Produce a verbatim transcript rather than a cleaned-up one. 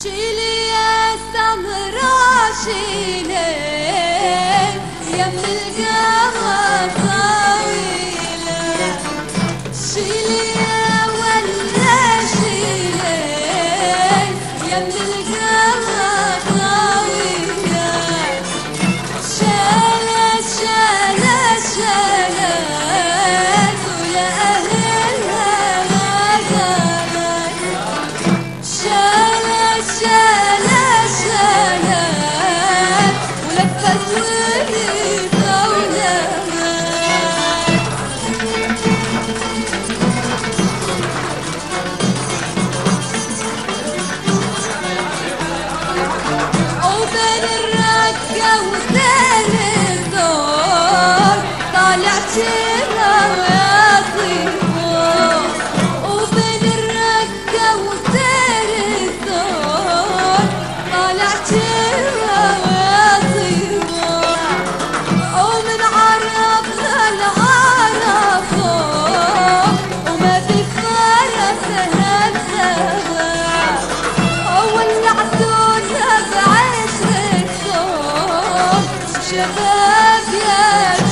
شيلي يا سمرا شيلي يم القمر طويلة، شيلي يا ولا شيلي يم القمر طويلة، شالت شالت شالت ولا أهلها ما قامت، شالت شالت شالت ولفت وهي طولت. وبين الركة وبين الدور طالعت الهوا طيور، وبين الركة وبين الدور طالعت الهوا طيور، ومن عرب للعرب فوق وما بفرسها مسافة، ولعتونا بعشرة ثوب شباب يا